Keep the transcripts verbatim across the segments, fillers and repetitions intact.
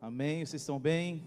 Amém? Vocês estão bem?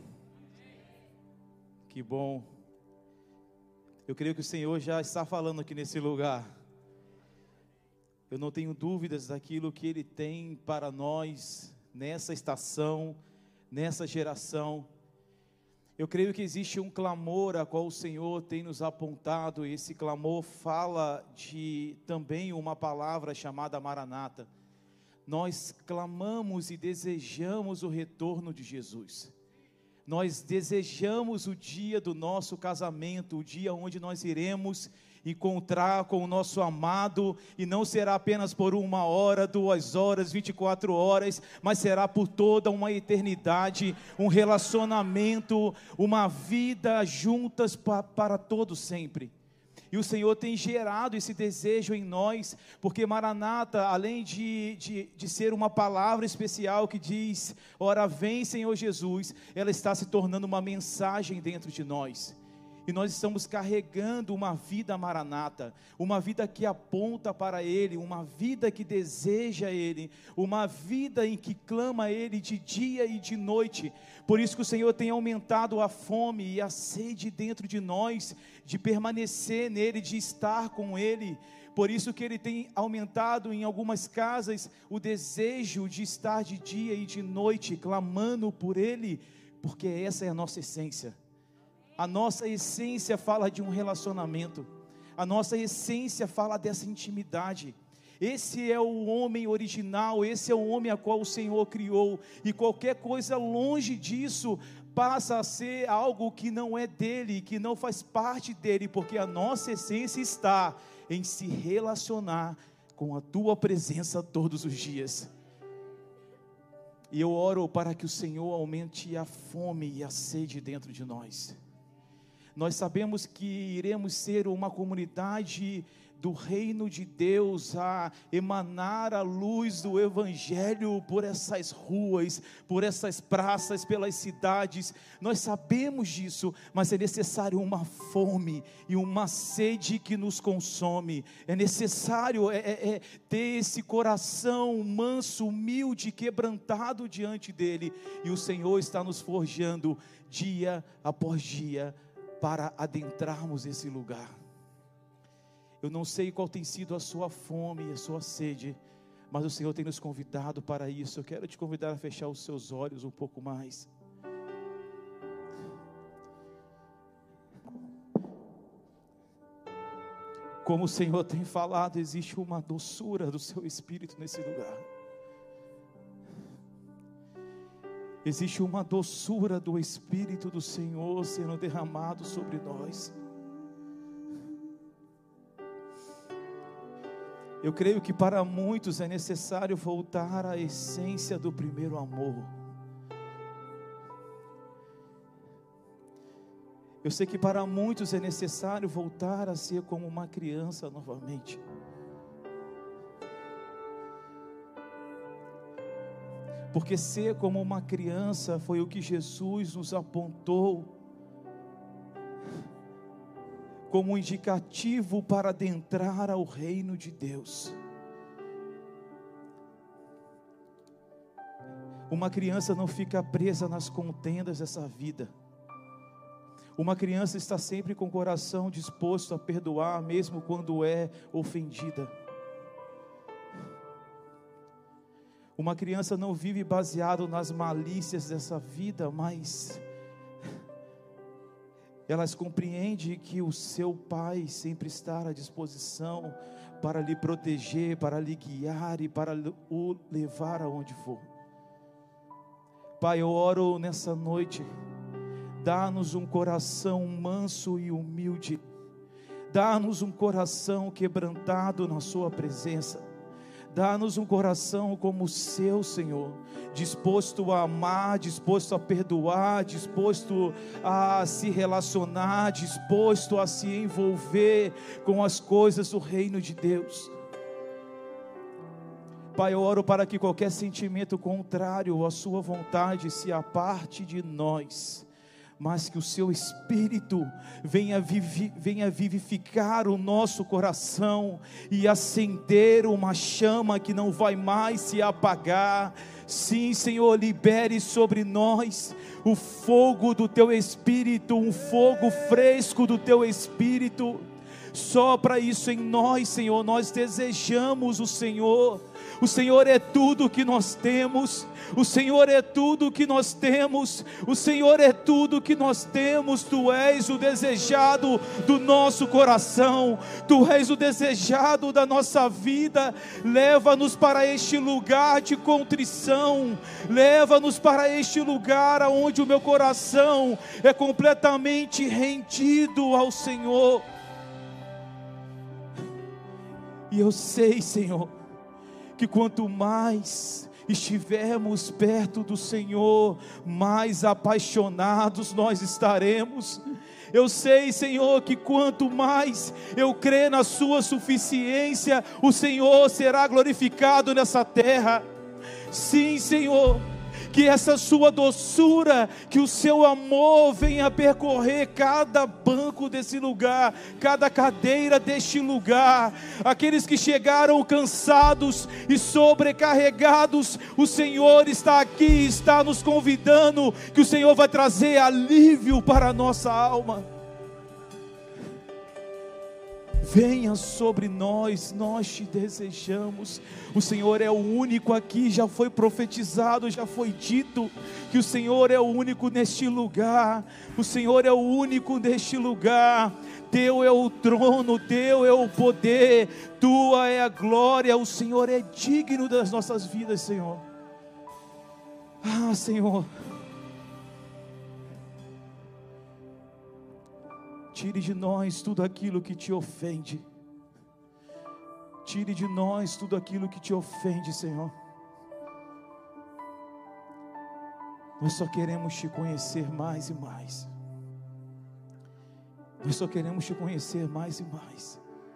Que bom. Eu creio que o Senhor já está falando aqui nesse lugar. Eu não tenho dúvidas daquilo que Ele tem para nós nessa estação, nessa geração. Eu creio que existe um clamor a qual o Senhor tem nos apontado, e esse clamor fala de também uma palavra chamada Maranata. Nós clamamos e desejamos o retorno de Jesus. Nós desejamos o dia do nosso casamento, o dia onde nós iremos encontrar com o nosso amado, e não será apenas por uma hora, duas horas, vinte e quatro horas, mas será por toda uma eternidade, um relacionamento, uma vida juntas pa, para todo sempre. E o Senhor tem gerado esse desejo em nós, porque Maranata, além de, de, de ser uma palavra especial que diz, ora vem Senhor Jesus, ela está se tornando uma mensagem dentro de nós. E nós estamos carregando uma vida Maranata, uma vida que aponta para Ele, uma vida que deseja Ele, uma vida em que clama Ele de dia e de noite. Por isso que o Senhor tem aumentado a fome e a sede dentro de nós, de permanecer nele, de estar com Ele. Por isso que Ele tem aumentado em algumas casas o desejo de estar de dia e de noite, clamando por Ele, porque essa é a nossa essência. A nossa essência fala de um relacionamento, a nossa essência fala dessa intimidade. Esse é o homem original, esse é o homem a qual o Senhor criou, e qualquer coisa longe disso passa a ser algo que não é dele, que não faz parte dele, porque a nossa essência está em se relacionar com a tua presença todos os dias. E eu oro para que o Senhor aumente a fome e a sede dentro de nós. Nós sabemos que iremos ser uma comunidade do reino de Deus, a emanar a luz do Evangelho por essas ruas, por essas praças, pelas cidades. Nós sabemos disso, mas é necessário uma fome e uma sede que nos consome. É necessário é, é, é ter esse coração manso, humilde, quebrantado diante dEle. E o Senhor está nos forjando dia após dia, para adentrarmos esse lugar. Eu não sei qual tem sido a sua fome e a sua sede, mas o Senhor tem nos convidado para isso. Eu quero te convidar a fechar os seus olhos um pouco mais. Como o Senhor tem falado, existe uma doçura do seu Espírito nesse lugar. Existe uma doçura do Espírito do Senhor sendo derramado sobre nós. Eu creio que para muitos é necessário voltar à essência do primeiro amor. Eu sei que para muitos é necessário voltar a ser como uma criança novamente. Porque ser como uma criança foi o que Jesus nos apontou como um indicativo para adentrar ao reino de Deus. Uma criança não fica presa nas contendas dessa vida. Uma criança está sempre com o coração disposto a perdoar, mesmo quando é ofendida. Uma criança não vive baseado nas malícias dessa vida, mas elas compreendem que o seu pai sempre está à disposição para lhe proteger, para lhe guiar e para o levar aonde for. Pai, eu oro nessa noite, dá-nos um coração manso e humilde, dá-nos um coração quebrantado na sua presença. Dá-nos um coração como o seu, Senhor, disposto a amar, disposto a perdoar, disposto a se relacionar, disposto a se envolver com as coisas do reino de Deus. Pai, eu oro para que qualquer sentimento contrário à sua vontade se aparte de nós, mas que o seu Espírito venha, vivi, venha vivificar o nosso coração e acender uma chama que não vai mais se apagar. Sim, Senhor, libere sobre nós o fogo do Teu Espírito, um fogo fresco do Teu Espírito. Sopra isso em nós, Senhor. Nós desejamos o Senhor. O Senhor é tudo que nós temos. O Senhor é tudo que nós temos. O Senhor é tudo que nós temos. Tu és o desejado do nosso coração. Tu és o desejado da nossa vida. Leva-nos para este lugar de contrição. Leva-nos para este lugar onde o meu coração é completamente rendido ao Senhor. E eu sei, Senhor, que quanto mais estivermos perto do Senhor, mais apaixonados nós estaremos. Eu sei, Senhor, que quanto mais eu crer na Sua suficiência, o Senhor será glorificado nessa terra. Sim, Senhor, que essa Sua doçura, que o Seu amor venha percorrer cada banco desse lugar, cada cadeira deste lugar. Aqueles que chegaram cansados e sobrecarregados, o Senhor está aqui, está nos convidando, que o Senhor vai trazer alívio para a nossa alma. Venha sobre nós, nós te desejamos. O Senhor é o único aqui, já foi profetizado, já foi dito que o Senhor é o único neste lugar. O Senhor é o único neste lugar. Teu é o trono, Teu é o poder, Tua é a glória. O Senhor é digno das nossas vidas, Senhor. Ah, Senhor, tire de nós tudo aquilo que te ofende. Tire de nós tudo aquilo que te ofende, Senhor. Nós só queremos te conhecer mais e mais. Nós só queremos te conhecer mais e mais.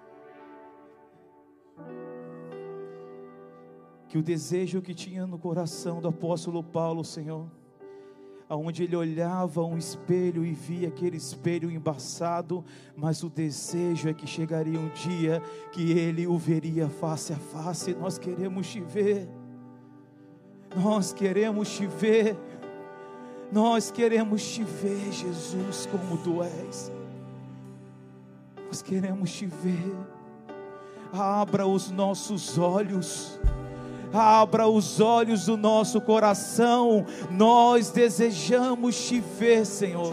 Que o desejo que tinha no coração do apóstolo Paulo, Senhor, aonde ele olhava um espelho e via aquele espelho embaçado, mas o desejo é que chegaria um dia que ele o veria face a face. Nós queremos te ver, nós queremos te ver, nós queremos te ver, Jesus, como Tu és. Nós queremos te ver. Abra os nossos olhos, abra os olhos do nosso coração. Nós desejamos te ver, Senhor.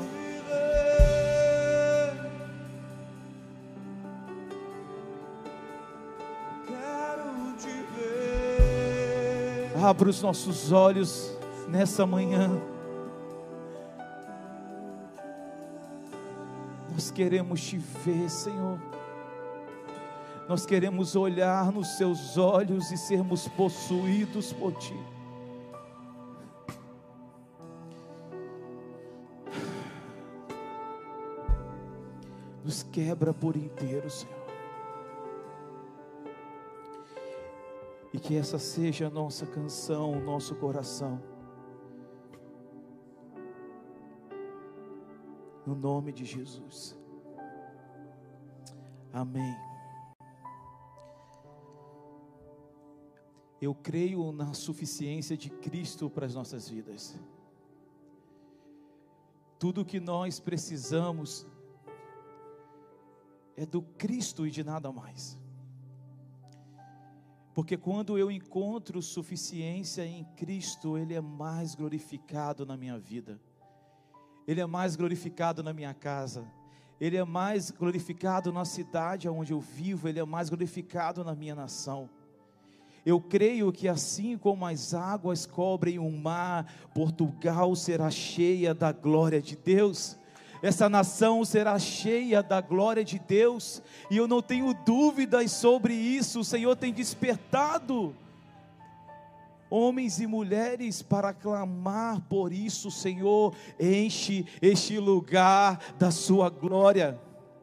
Quero te ver. Abra os nossos olhos nessa manhã. Nós queremos te ver, Senhor. Nós queremos olhar nos Seus olhos e sermos possuídos por Ti. Nos quebra por inteiro, Senhor. E que essa seja a nossa canção, o nosso coração. No nome de Jesus. Amém. Eu creio na suficiência de Cristo para as nossas vidas. Tudo o que nós precisamos é do Cristo e de nada mais. Porque quando eu encontro suficiência em Cristo, Ele é mais glorificado na minha vida. Ele é mais glorificado na minha casa. Ele é mais glorificado na cidade onde eu vivo. Ele é mais glorificado na minha nação. Eu creio que assim como as águas cobrem o mar, Portugal será cheia da glória de Deus. Essa nação será cheia da glória de Deus. E eu não tenho dúvidas sobre isso. O Senhor tem despertado homens e mulheres para clamar por isso. Senhor, enche este lugar da sua glória.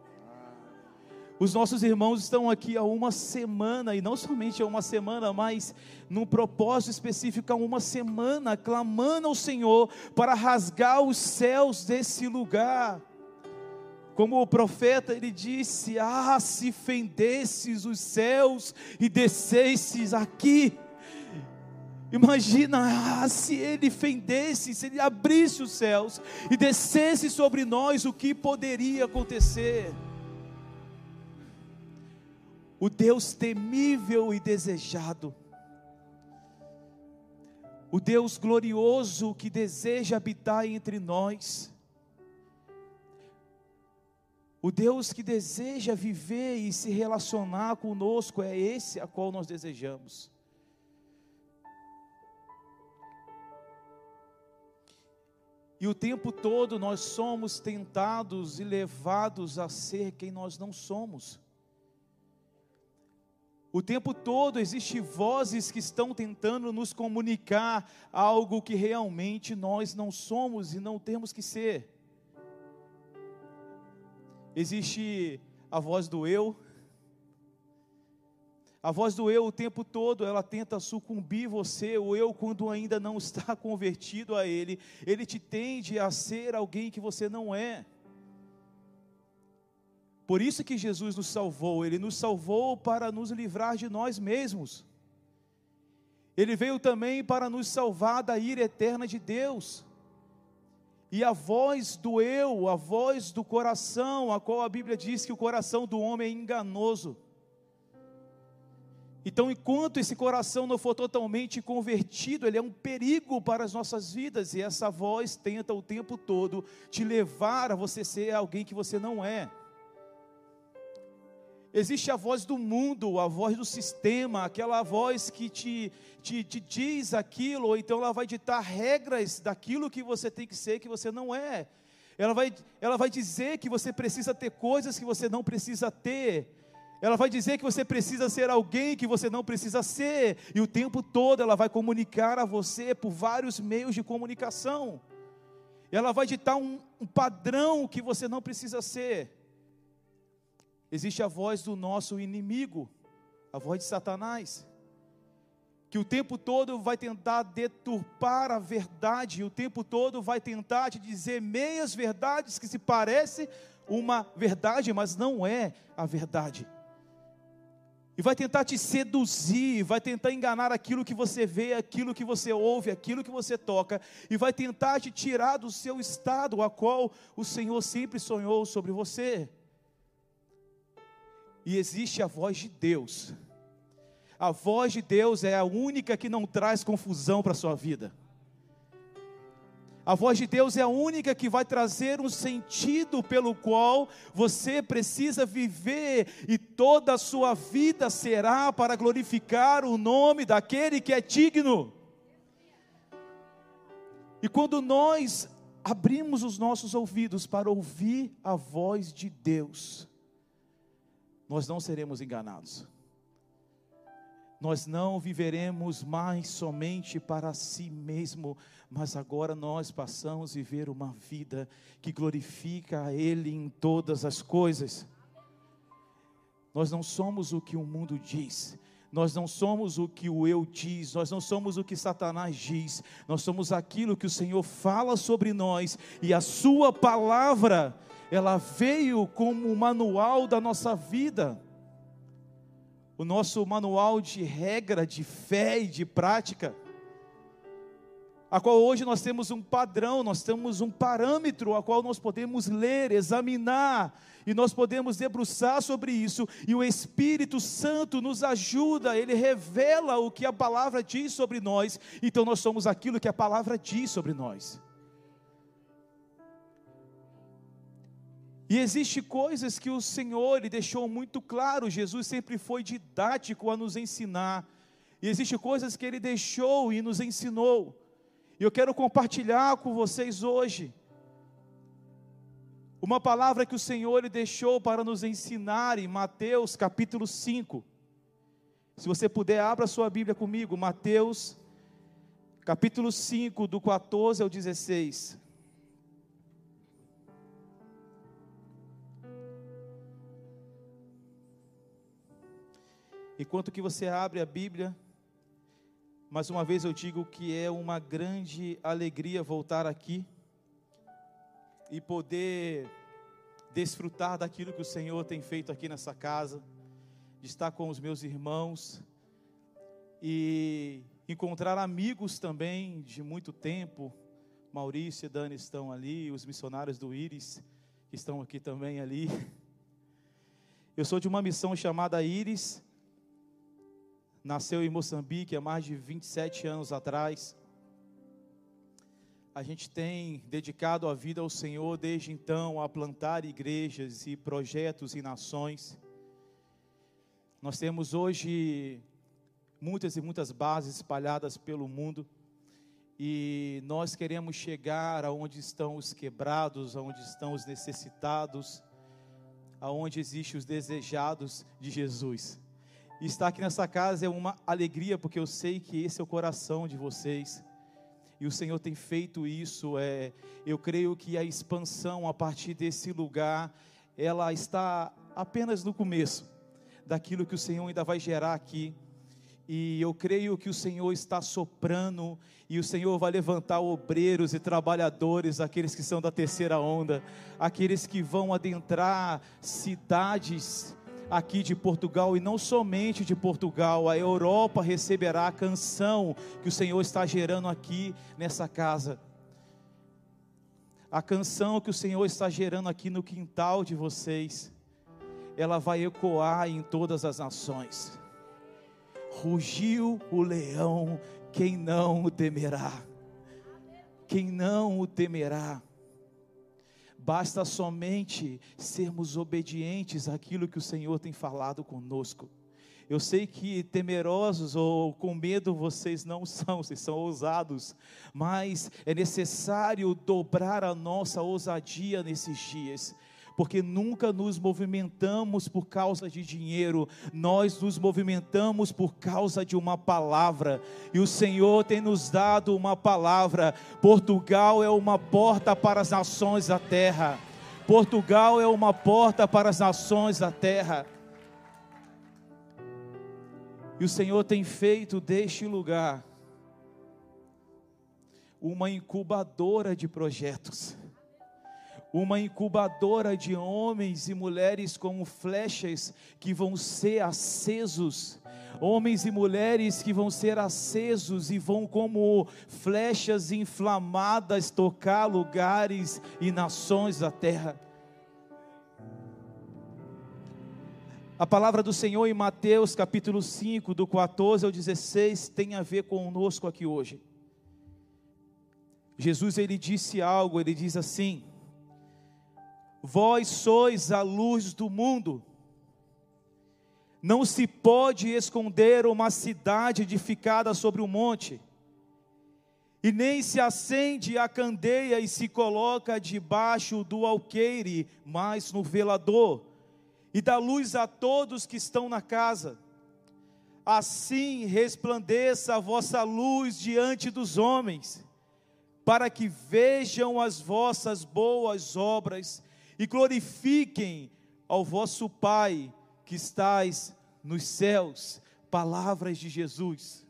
Os nossos irmãos estão aqui há uma semana, e não somente há uma semana, mas num propósito específico há uma semana, clamando ao Senhor para rasgar os céus desse lugar. Como o profeta, ele disse: ah, se fendesses os céus e descesses aqui. Imagina ah, se Ele fendesse, se Ele abrisse os céus e descesse sobre nós, o que poderia acontecer? O Deus temível e desejado, o Deus glorioso que deseja habitar entre nós, o Deus que deseja viver e se relacionar conosco, é esse a qual nós desejamos. E o tempo todo nós somos tentados e levados a ser quem nós não somos. O tempo todo existem vozes que estão tentando nos comunicar algo que realmente nós não somos e não temos que ser. Existe a voz do eu. A voz do eu o tempo todo, ela tenta sucumbir você. O eu, quando ainda não está convertido a ele, ele te tende a ser alguém que você não é. Por isso que Jesus nos salvou, Ele nos salvou para nos livrar de nós mesmos. Ele veio também para nos salvar da ira eterna de Deus. E a voz do eu, a voz do coração, a qual a Bíblia diz que o coração do homem é enganoso. Então, enquanto esse coração não for totalmente convertido, ele é um perigo para as nossas vidas. E essa voz tenta o tempo todo te levar a você ser alguém que você não é. Existe a voz do mundo, a voz do sistema, aquela voz que te, te, te diz aquilo, ou então ela vai ditar regras daquilo que você tem que ser, que você não é. Ela vai, ela vai dizer que você precisa ter coisas que você não precisa ter. Ela vai dizer que você precisa ser alguém que você não precisa ser. E o tempo todo ela vai comunicar a você por vários meios de comunicação. Ela vai ditar um, um padrão que você não precisa ser. Existe a voz do nosso inimigo, a voz de Satanás, que o tempo todo vai tentar deturpar a verdade, o tempo todo vai tentar te dizer meias verdades que se parecem uma verdade, mas não é a verdade. E vai tentar te seduzir, vai tentar enganar aquilo que você vê, aquilo que você ouve, aquilo que você toca, e vai tentar te tirar do seu estado, a qual o Senhor sempre sonhou sobre você. E existe a voz de Deus. A voz de Deus é a única que não traz confusão para a sua vida. A voz de Deus é a única que vai trazer um sentido pelo qual você precisa viver, e toda a sua vida será para glorificar o nome daquele que é digno. E quando nós abrimos os nossos ouvidos para ouvir a voz de Deus, nós não seremos enganados. Nós não viveremos mais somente para si mesmo, mas agora nós passamos a viver uma vida que glorifica a Ele em todas as coisas. Nós não somos o que o mundo diz, nós não somos o que o eu diz, nós não somos o que Satanás diz, nós somos aquilo que o Senhor fala sobre nós, e a sua palavra, ela veio como o manual da nossa vida, o nosso manual de regra, de fé e de prática, a qual hoje nós temos um padrão, nós temos um parâmetro, a qual nós podemos ler, examinar, e nós podemos debruçar sobre isso, e o Espírito Santo nos ajuda, Ele revela o que a palavra diz sobre nós, então nós somos aquilo que a palavra diz sobre nós. E existem coisas que o Senhor Ele deixou muito claro, Jesus sempre foi didático a nos ensinar, e existem coisas que Ele deixou e nos ensinou, e eu quero compartilhar com vocês hoje, uma palavra que o Senhor Ele deixou para nos ensinar em Mateus capítulo cinco, se você puder abra sua Bíblia comigo, Mateus capítulo cinco, do quatorze ao dezesseis, enquanto que você abre a Bíblia, mais uma vez eu digo que é uma grande alegria voltar aqui, e poder desfrutar daquilo que o Senhor tem feito aqui nessa casa, de estar com os meus irmãos, e, encontrar amigos também de muito tempo. Maurício e Dani estão ali, os missionários do Íris, que estão aqui também ali. Eu sou de uma missão chamada Íris, nasceu em Moçambique há mais de vinte e sete anos atrás. A gente tem dedicado a vida ao Senhor desde então, a plantar igrejas e projetos em nações. Nós temos hoje muitas e muitas bases espalhadas pelo mundo, e nós queremos chegar aonde estão os quebrados, aonde estão os necessitados, aonde existem os desejados de Jesus. E estar aqui nessa casa é uma alegria, porque eu sei que esse é o coração de vocês, e o Senhor tem feito isso. É, eu creio que a expansão a partir desse lugar, ela está apenas no começo, daquilo que o Senhor ainda vai gerar aqui. E eu creio que o Senhor está soprando, e o Senhor vai levantar obreiros e trabalhadores, aqueles que são da terceira onda, aqueles que vão adentrar cidades aqui de Portugal, e não somente de Portugal, a Europa receberá a canção que o Senhor está gerando aqui nessa casa. A canção que o Senhor está gerando aqui no quintal de vocês, ela vai ecoar em todas as nações. Rugiu o leão, quem não o temerá? Quem não o temerá? Basta somente sermos obedientes àquilo que o Senhor tem falado conosco. Eu sei que temerosos ou com medo vocês não são, vocês são ousados, mas é necessário dobrar a nossa ousadia nesses dias, porque nunca nos movimentamos por causa de dinheiro, nós nos movimentamos por causa de uma palavra, e o Senhor tem nos dado uma palavra. Portugal é uma porta para as nações da terra, Portugal é uma porta para as nações da terra, e o Senhor tem feito deste lugar uma incubadora de projetos, uma incubadora de homens e mulheres como flechas que vão ser acesos, homens e mulheres que vão ser acesos e vão como flechas inflamadas tocar lugares e nações da terra. A palavra do Senhor em Mateus capítulo cinco, do quatorze ao dezesseis, tem a ver conosco aqui hoje. Jesus, ele disse algo, ele diz assim: vós sois a luz do mundo. Não se pode esconder uma cidade edificada sobre um monte, e nem se acende a candeia e se coloca debaixo do alqueire, mas no velador, e dá luz a todos que estão na casa. Assim resplandeça a vossa luz diante dos homens, para que vejam as vossas boas obras e glorifiquem ao vosso Pai que estais nos céus. Palavras de Jesus.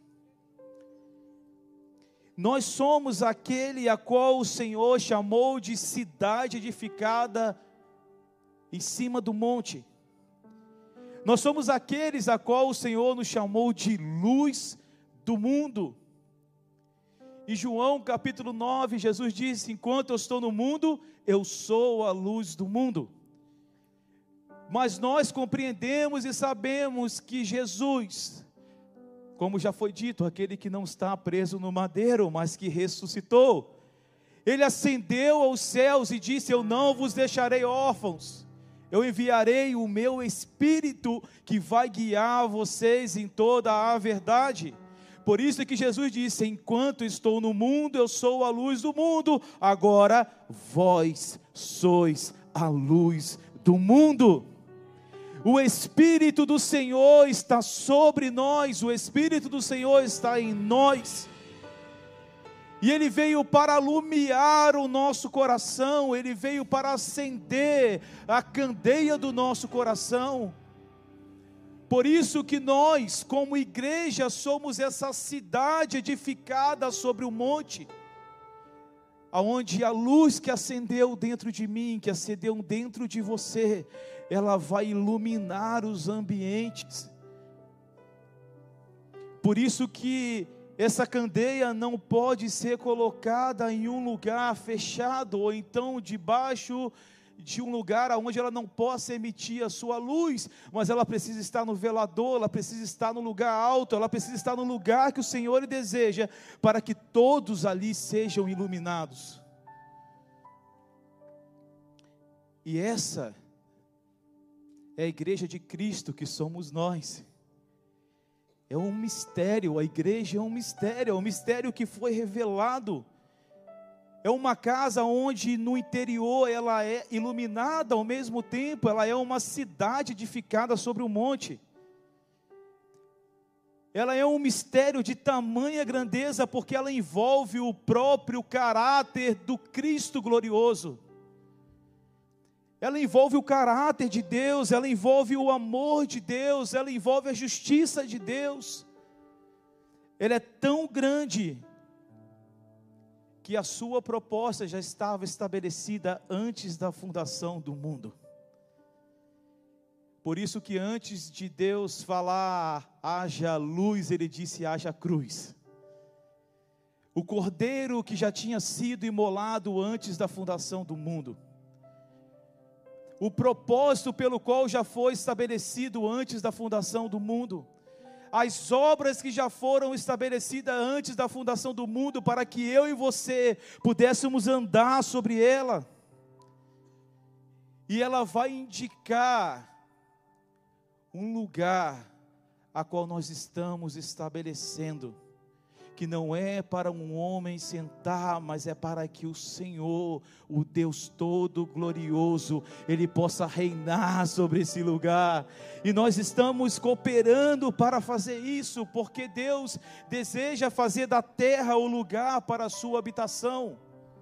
Nós somos aquele a qual o Senhor chamou de cidade edificada em cima do monte. Nós somos aqueles a qual o Senhor nos chamou de luz do mundo. Em João capítulo nove, Jesus disse: enquanto eu estou no mundo, eu sou a luz do mundo. Mas nós compreendemos e sabemos que Jesus, como já foi dito, aquele que não está preso no madeiro, mas que ressuscitou, ele ascendeu aos céus e disse: eu não vos deixarei órfãos, eu enviarei o meu Espírito que vai guiar vocês em toda a verdade. Por isso é que Jesus disse: enquanto estou no mundo, eu sou a luz do mundo, agora vós sois a luz do mundo. O Espírito do Senhor está sobre nós, o Espírito do Senhor está em nós, e Ele veio para alumiar o nosso coração, Ele veio para acender a candeia do nosso coração. Por isso que nós, como igreja, somos essa cidade edificada sobre o monte, aonde a luz que acendeu dentro de mim, que acendeu dentro de você, ela vai iluminar os ambientes. Por isso que Essa candeia não pode ser colocada em um lugar fechado, ou então debaixo de um lugar onde ela não possa emitir a sua luz, mas ela precisa estar no velador, ela precisa estar no lugar alto, ela precisa estar no lugar que o Senhor deseja, para que todos ali sejam iluminados. E essa é a igreja de Cristo que somos nós. É um mistério, a igreja é um mistério, é um mistério que foi revelado. É uma casa onde no interior ela é iluminada, ao mesmo tempo ela é uma cidade edificada sobre um monte. Ela é um mistério de tamanha grandeza, porque ela envolve o próprio caráter do Cristo glorioso. Ela envolve o caráter de Deus, ela envolve o amor de Deus, ela envolve a justiça de Deus. Ela é tão grande que a sua proposta já estava estabelecida antes da fundação do mundo. Por isso que antes de Deus falar, haja luz, Ele disse, haja cruz. O cordeiro que já tinha sido imolado antes da fundação do mundo. O propósito pelo qual já foi estabelecido antes da fundação do mundo. As obras que já foram estabelecidas antes da fundação do mundo, para que eu e você pudéssemos andar sobre ela. E ela vai indicar um lugar a qual nós estamos estabelecendo, que não é para um homem sentar, mas é para que o Senhor, o Deus todo glorioso, Ele possa reinar sobre esse lugar, e nós estamos cooperando para fazer isso, porque Deus deseja fazer da terra o lugar para a sua habitação.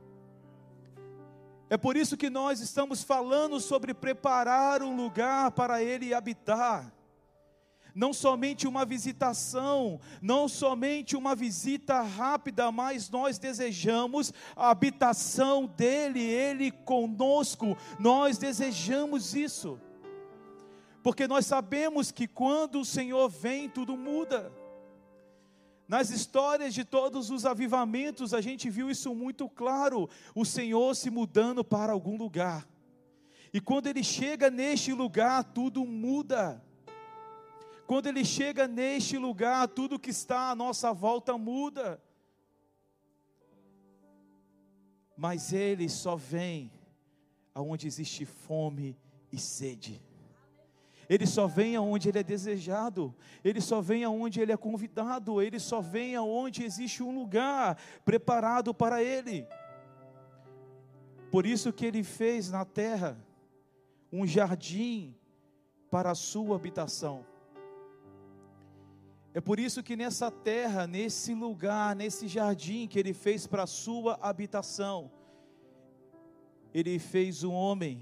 É por isso que nós estamos falando sobre preparar um lugar para Ele habitar. Não somente uma visitação, não somente uma visita rápida, mas nós desejamos a habitação dEle, Ele conosco, nós desejamos isso, porque nós sabemos que quando o Senhor vem, tudo muda. Nas histórias de todos os avivamentos, a gente viu isso muito claro, o Senhor se mudando para algum lugar, e quando Ele chega neste lugar, tudo muda. Quando Ele chega neste lugar, tudo que está à nossa volta muda. Mas Ele só vem aonde existe fome e sede. Ele só vem aonde Ele é desejado. Ele só vem aonde Ele é convidado. Ele só vem aonde existe um lugar preparado para Ele. Por isso que Ele fez na terra um jardim para a sua habitação. É por isso que nessa terra, nesse lugar, nesse jardim que Ele fez para a sua habitação, Ele fez o homem.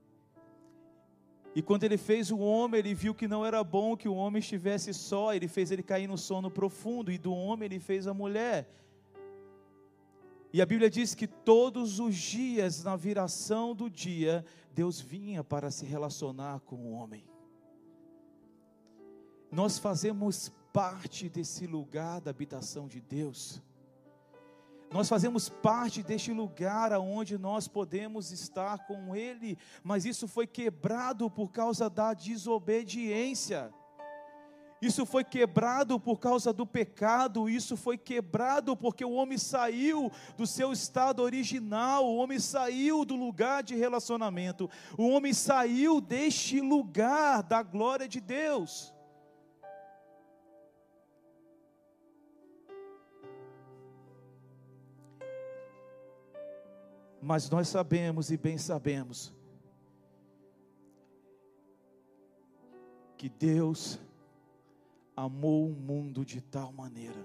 E quando Ele fez o homem, Ele viu que não era bom que o homem estivesse só, Ele fez ele cair no sono profundo, e do homem Ele fez a mulher. E a Bíblia diz que todos os dias, na viração do dia, Deus vinha para se relacionar com o homem. Nós fazemos parte desse lugar da habitação de Deus. Nós fazemos parte deste lugar onde nós podemos estar com Ele, mas isso foi quebrado por causa da desobediência. Isso foi quebrado por causa do pecado, isso foi quebrado porque o homem saiu do seu estado original, o homem saiu do lugar de relacionamento, o homem saiu deste lugar da glória de Deus. Mas nós sabemos e bem sabemos que Deus amou o mundo de tal maneira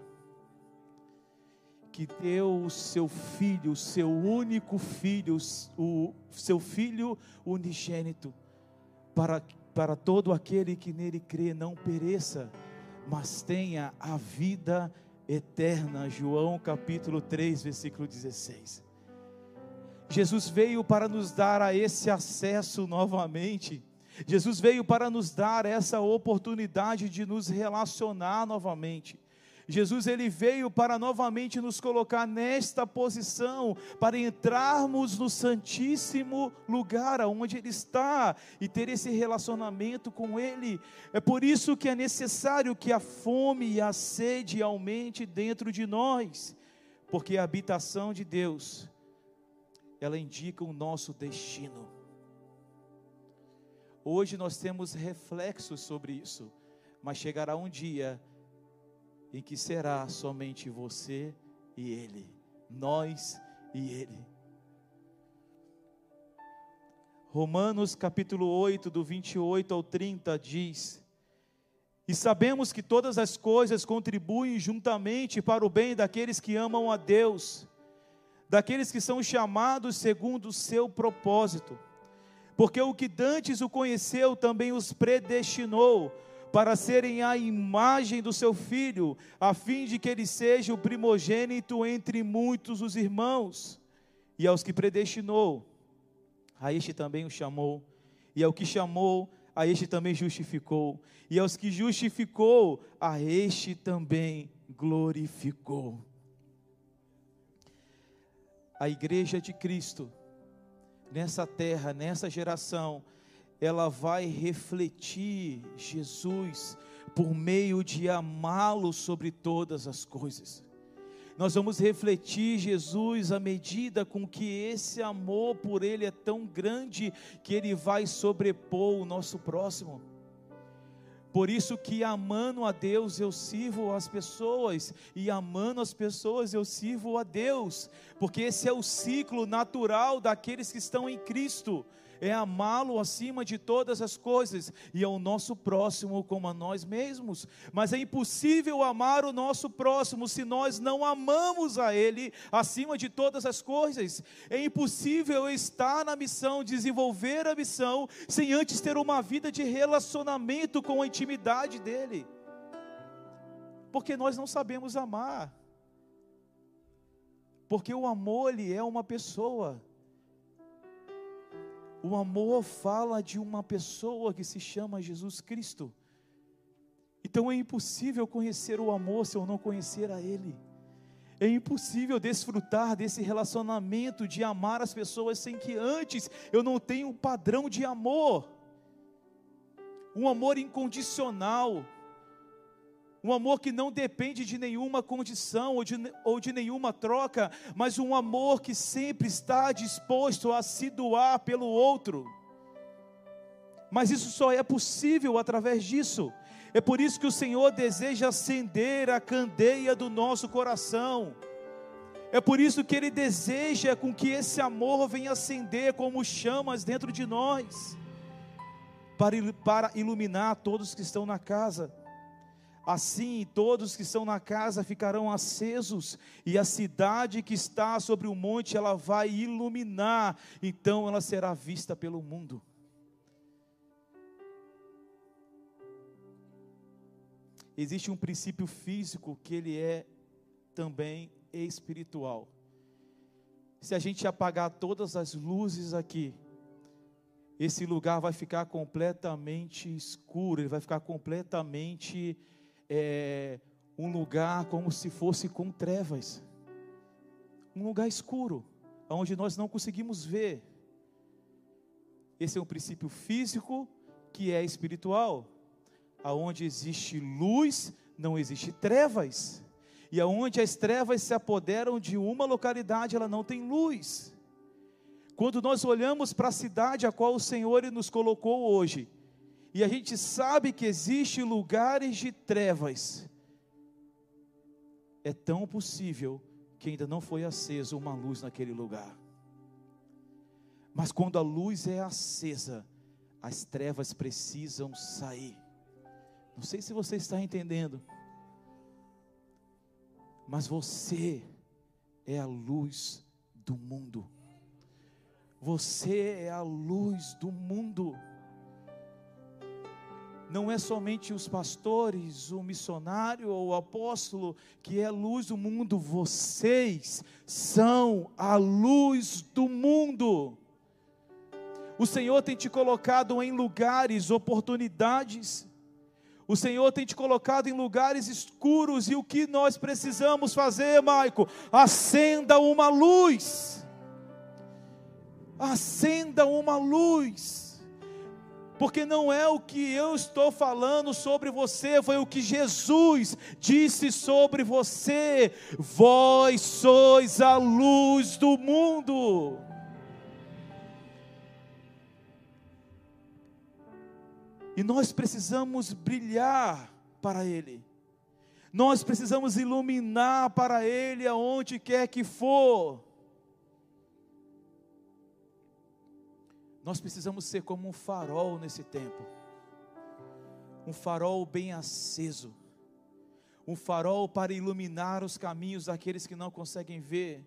que deu o seu filho, o seu único filho, o seu filho unigênito, para, para todo aquele que nele crê não pereça, mas tenha a vida eterna. João capítulo três, versículo dezesseis. Jesus veio para nos dar a esse acesso novamente. Jesus veio para nos dar essa oportunidade de nos relacionar novamente. Jesus ele veio para novamente nos colocar nesta posição, para entrarmos no santíssimo lugar aonde Ele está, e ter esse relacionamento com Ele. É por isso que é necessário que a fome e a sede aumente dentro de nós, porque a habitação de Deus, ela indica o nosso destino. Hoje nós temos reflexos sobre isso, mas chegará um dia em que será somente você e Ele, nós e Ele. Romanos capítulo oito, do vinte e oito ao trinta diz: e sabemos que todas as coisas contribuem juntamente para o bem daqueles que amam a Deus, daqueles que são chamados segundo o seu propósito, porque o que dantes o conheceu também os predestinou, para serem a imagem do seu Filho, a fim de que ele seja o primogênito entre muitos os irmãos. E aos que predestinou, a este também o chamou, e ao que chamou, a este também justificou, e aos que justificou, a este também glorificou. A igreja de Cristo, nessa terra, nessa geração, ela vai refletir Jesus por meio de amá-lo sobre todas as coisas. Nós vamos refletir Jesus à medida com que esse amor por Ele é tão grande, que Ele vai sobrepor o nosso próximo. Por isso que amando a Deus eu sirvo as pessoas, e amando as pessoas eu sirvo a Deus, porque esse é o ciclo natural daqueles que estão em Cristo, é amá-lo acima de todas as coisas, e ao nosso próximo como a nós mesmos. Mas é impossível amar o nosso próximo se nós não amamos a Ele acima de todas as coisas. É impossível estar na missão, desenvolver a missão, sem antes ter uma vida de relacionamento com a intimidade dEle, porque nós não sabemos amar, porque o amor ele é uma pessoa. O amor fala de uma pessoa que se chama Jesus Cristo. Então é impossível conhecer o amor se eu não conhecer a Ele. É impossível desfrutar desse relacionamento de amar as pessoas sem que antes eu não tenha um padrão de amor. Um amor incondicional. Um amor que não depende de nenhuma condição ou de, ou de nenhuma troca, mas um amor que sempre está disposto a se doar pelo outro. Mas isso só é possível através disso. É por isso que o Senhor deseja acender a candeia do nosso coração. É por isso que Ele deseja com que esse amor venha acender como chamas dentro de nós, para, para iluminar todos que estão na casa. Assim todos que estão na casa ficarão acesos, e a cidade que está sobre o monte, ela vai iluminar, então ela será vista pelo mundo. Existe um princípio físico que ele é também espiritual. Se a gente apagar todas as luzes aqui, esse lugar vai ficar completamente escuro, ele vai ficar completamente É, um lugar como se fosse com trevas, um lugar escuro, onde nós não conseguimos ver. Esse é um princípio físico que é espiritual. Aonde existe luz, não existe trevas, e aonde as trevas se apoderam de uma localidade, ela não tem luz. Quando nós olhamos para a cidade a qual o Senhor nos colocou hoje, e a gente sabe que existem lugares de trevas, é tão possível que ainda não foi acesa uma luz naquele lugar. Mas quando a luz é acesa, as trevas precisam sair. Não sei se você está entendendo, mas você é a luz do mundo. Você é a luz do mundo. Não é somente os pastores, o missionário ou o apóstolo que é a luz do mundo. Vocês são a luz do mundo. O Senhor tem te colocado em lugares, oportunidades, O Senhor tem te colocado em lugares escuros, e o que nós precisamos fazer, Maico? Acenda uma luz. Acenda uma luz. Porque não é o que eu estou falando sobre você, foi o que Jesus disse sobre você. Vós sois a luz do mundo. E nós precisamos brilhar para Ele. Nós precisamos iluminar para Ele aonde quer que for. Nós precisamos ser como um farol nesse tempo. Um farol bem aceso. Um farol para iluminar os caminhos daqueles que não conseguem ver.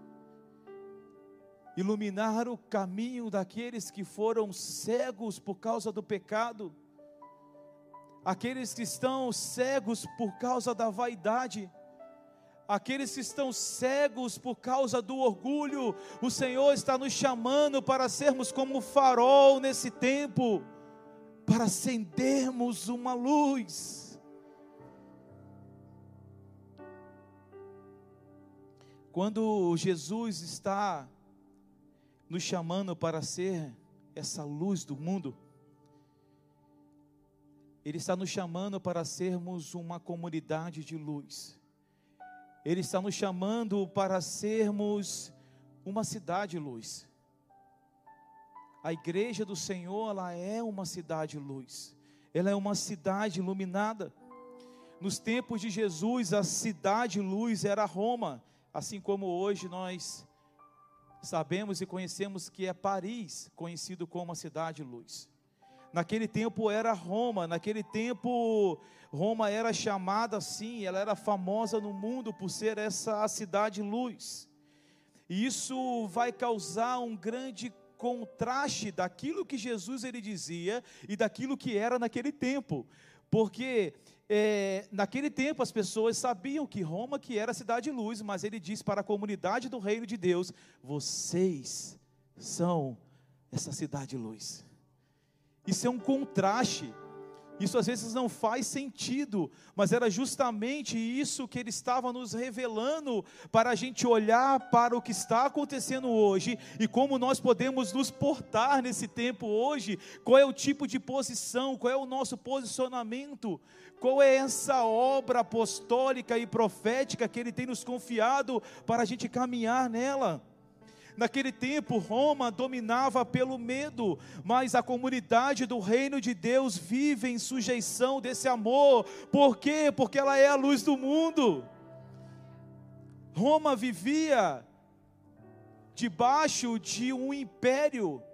Iluminar o caminho daqueles que foram cegos por causa do pecado, aqueles que estão cegos por causa da vaidade, aqueles que estão cegos por causa do orgulho. O Senhor está nos chamando para sermos como farol nesse tempo, para acendermos uma luz. Quando Jesus está nos chamando para ser essa luz do mundo, Ele está nos chamando para sermos uma comunidade de luz. Ele está nos chamando para sermos uma cidade luz. A igreja do Senhor, ela é uma cidade luz. Ela é uma cidade iluminada. Nos tempos de Jesus, a cidade luz era Roma, assim como hoje nós sabemos e conhecemos que é Paris, conhecido como a cidade luz. Naquele tempo era Roma, naquele tempo Roma era chamada assim, ela era famosa no mundo por ser essa cidade luz. E isso vai causar um grande contraste daquilo que Jesus ele dizia e daquilo que era naquele tempo. Porque é, naquele tempo as pessoas sabiam que Roma que era a cidade luz, mas ele disse para a comunidade do reino de Deus: vocês são essa cidade luz. Isso é um contraste, isso às vezes não faz sentido, mas era justamente isso que ele estava nos revelando, para a gente olhar para o que está acontecendo hoje, e como nós podemos nos portar nesse tempo hoje, qual é o tipo de posição, qual é o nosso posicionamento, qual é essa obra apostólica e profética que ele tem nos confiado, para a gente caminhar nela. Naquele tempo Roma dominava pelo medo, mas a comunidade do reino de Deus vive em sujeição desse amor. Por quê? Porque ela é a luz do mundo. Roma vivia debaixo de um império,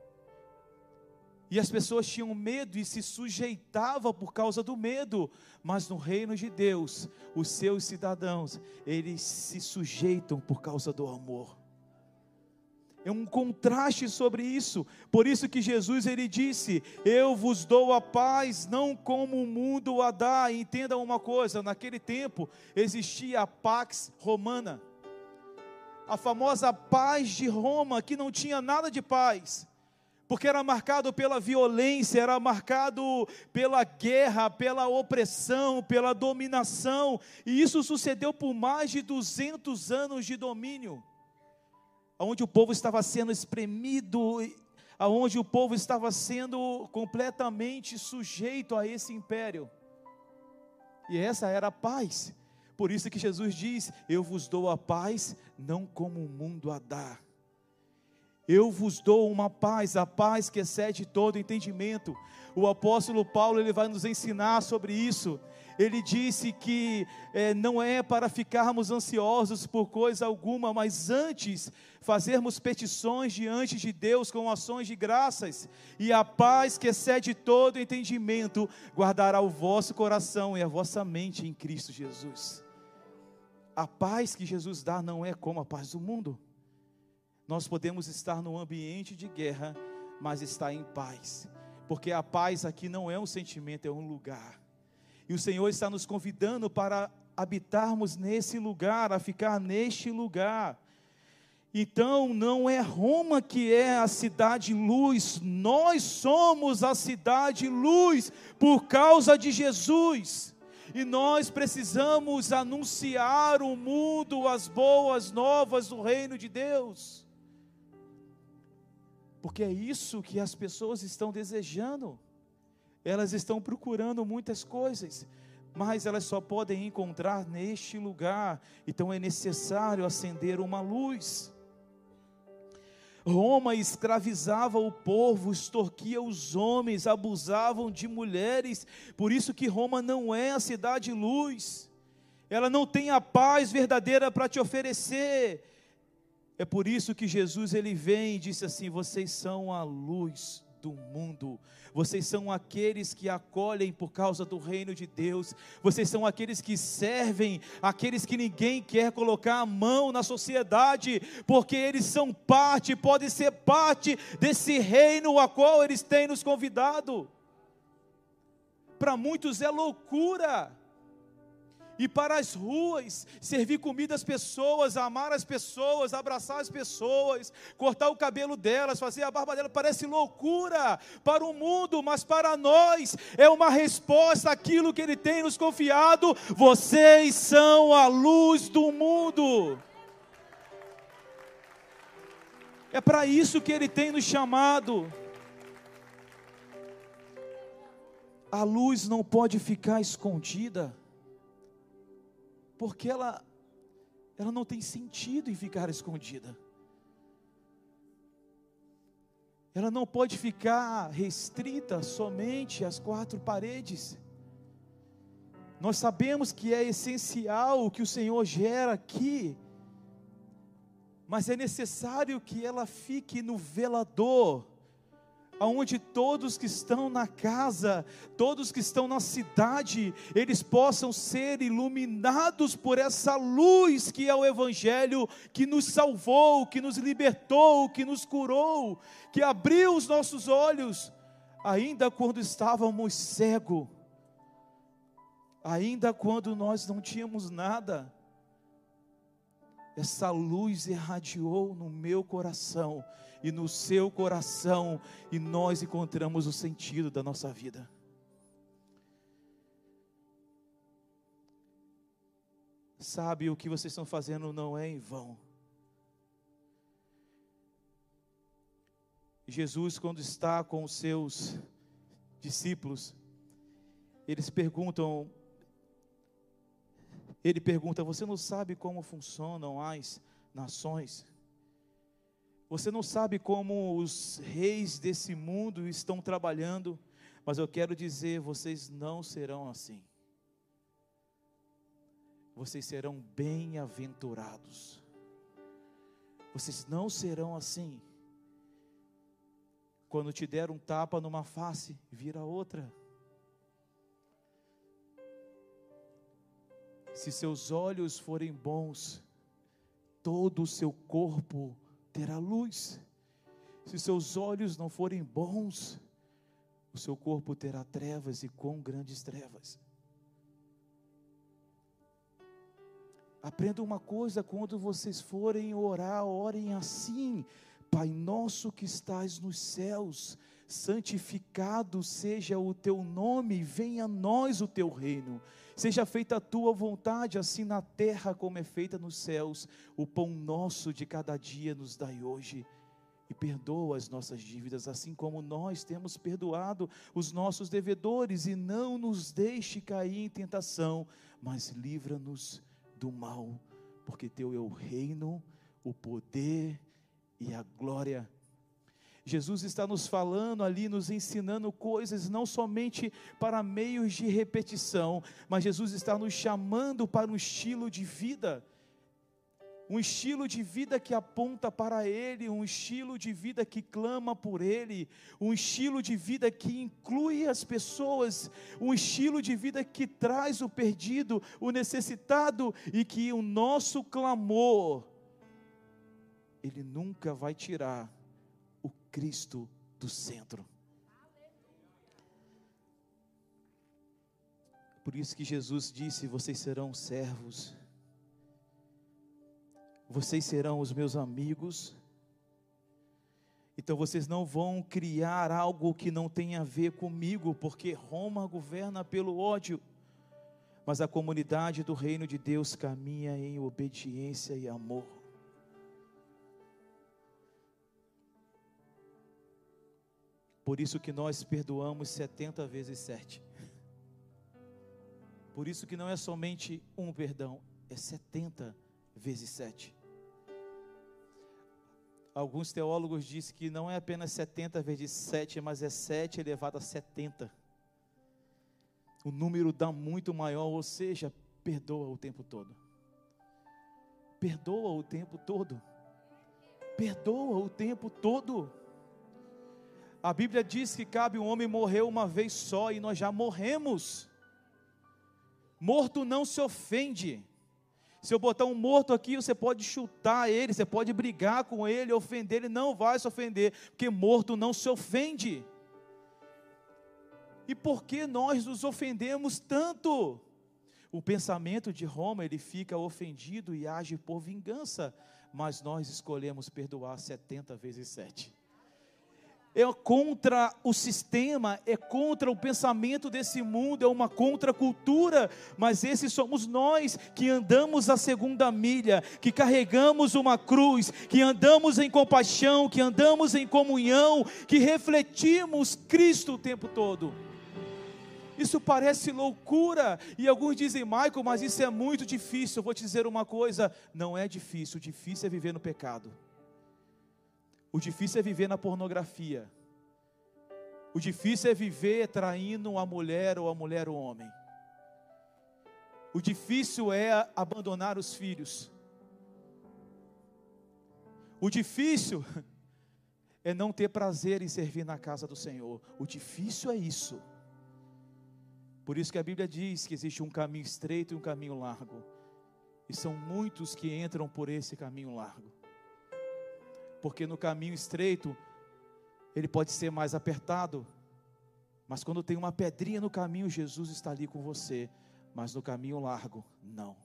e as pessoas tinham medo e se sujeitavam por causa do medo. Mas no reino de Deus, os seus cidadãos, eles se sujeitam por causa do amor. É um contraste sobre isso. Por isso que Jesus ele disse: eu vos dou a paz, não como o mundo a dá. E entenda uma coisa, naquele tempo existia a Pax Romana, a famosa paz de Roma, que não tinha nada de paz, porque era marcado pela violência, era marcado pela guerra, pela opressão, pela dominação. E isso sucedeu por mais de duzentos anos de domínio, onde o povo estava sendo espremido, onde o povo estava sendo completamente sujeito a esse império. E essa era a paz. Por isso que Jesus diz: eu vos dou a paz, não como o mundo a dá. Eu vos dou uma paz, a paz que excede todo entendimento. O apóstolo Paulo ele vai nos ensinar sobre isso. Ele disse que é, não é para ficarmos ansiosos por coisa alguma, mas antes fazermos petições diante de Deus com ações de graças, e a paz que excede todo entendimento guardará o vosso coração e a vossa mente em Cristo Jesus. A paz que Jesus dá não é como a paz do mundo. Nós podemos estar num ambiente de guerra, mas estar em paz, porque a paz aqui não é um sentimento, é um lugar. E o Senhor está nos convidando para habitarmos nesse lugar, a ficar neste lugar. Então não é Roma que é a cidade luz, nós somos a cidade luz por causa de Jesus. E nós precisamos anunciar ao mundo as boas novas do reino de Deus. Porque é isso que as pessoas estão desejando. Elas estão procurando muitas coisas, mas elas só podem encontrar neste lugar. Então é necessário acender uma luz. Roma escravizava o povo, extorquia os homens, abusavam de mulheres. Por isso que Roma não é a cidade luz. Ela não tem a paz verdadeira para te oferecer. É por isso que Jesus ele vem e disse assim: vocês são a luz do mundo. Vocês são aqueles que acolhem por causa do reino de Deus. Vocês são aqueles que servem, aqueles que ninguém quer colocar a mão na sociedade, porque eles são parte, podem ser parte desse reino a qual eles têm nos convidado. Para muitos é loucura ir para as ruas, servir comida às pessoas, amar as pessoas, abraçar as pessoas, cortar o cabelo delas, fazer a barba delas. Parece loucura para o mundo, mas para nós é uma resposta àquilo que Ele tem nos confiado. Vocês são a luz do mundo. É para isso que Ele tem nos chamado. A luz não pode ficar escondida, porque ela, ela não tem sentido em ficar escondida. Ela não pode ficar restrita somente às quatro paredes. Nós sabemos que é essencial o que o Senhor gera aqui, mas é necessário que ela fique no velador, aonde todos que estão na casa, todos que estão na cidade, eles possam ser iluminados por essa luz que é o Evangelho, que nos salvou, que nos libertou, que nos curou, que abriu os nossos olhos, ainda quando estávamos cegos, ainda quando nós não tínhamos nada. Essa luz irradiou no meu coração e no seu coração, e nós encontramos o sentido da nossa vida. Sabe, o que vocês estão fazendo não é em vão. Jesus, quando está com os seus discípulos, eles perguntam, ele pergunta: você não sabe como funcionam as nações? Você não sabe como os reis desse mundo estão trabalhando? Mas eu quero dizer, vocês não serão assim. Vocês serão bem-aventurados. Vocês não serão assim. Quando te der um tapa numa face, vira outra. Se seus olhos forem bons, todo o seu corpo terá luz. Se seus olhos não forem bons, o seu corpo terá trevas, e quão grandes trevas. Aprenda uma coisa: quando vocês forem orar, orem assim: Pai nosso que estás nos céus, santificado seja o teu nome, venha a nós o teu reino. Seja feita a tua vontade, assim na terra como é feita nos céus. O pão nosso de cada dia nos dai hoje. E perdoa as nossas dívidas, assim como nós temos perdoado os nossos devedores. E não nos deixe cair em tentação, mas livra-nos do mal. Porque teu é o reino, o poder e a glória. Jesus está nos falando ali, nos ensinando coisas, não somente para meios de repetição, mas Jesus está nos chamando para um estilo de vida, um estilo de vida que aponta para Ele, um estilo de vida que clama por Ele, um estilo de vida que inclui as pessoas, um estilo de vida que traz o perdido, o necessitado, e que o nosso clamor, Ele nunca vai tirar o Cristo do centro. Por isso que Jesus disse: vocês serão servos, vocês serão os meus amigos. Então vocês não vão criar algo que não tenha a ver comigo, porque Roma governa pelo ódio, mas a comunidade do reino de Deus caminha em obediência e amor. Por isso que nós perdoamos setenta vezes sete. Por isso que não é somente um perdão, é setenta vezes sete. Alguns teólogos dizem que não é apenas setenta vezes sete, mas é sete elevado a setenta. O número dá muito maior, ou seja, perdoa o tempo todo. Perdoa o tempo todo. Perdoa o tempo todo. A Bíblia diz que cabe um homem morrer uma vez só, e nós já morremos. Morto não se ofende. Se eu botar um morto aqui, você pode chutar ele, você pode brigar com ele, ofender ele, não vai se ofender, porque morto não se ofende. E por que nós nos ofendemos tanto? O pensamento de Roma, ele fica ofendido e age por vingança, mas nós escolhemos perdoar setenta vezes sete. É contra o sistema, é contra o pensamento desse mundo, é uma contracultura, mas esses somos nós que andamos a segunda milha, que carregamos uma cruz, que andamos em compaixão, que andamos em comunhão, que refletimos Cristo o tempo todo. Isso parece loucura, e alguns dizem: Michael, mas isso é muito difícil. Eu vou te dizer uma coisa, não é difícil, o difícil é viver no pecado. O difícil é viver na pornografia. O difícil é viver traindo a mulher ou a mulher o homem. O difícil é abandonar os filhos. O difícil é não ter prazer em servir na casa do Senhor. O difícil é isso. Por isso que a Bíblia diz que existe um caminho estreito e um caminho largo. E são muitos que entram por esse caminho largo. Porque no caminho estreito, ele pode ser mais apertado, mas quando tem uma pedrinha no caminho, Jesus está ali com você. Mas no caminho largo, não.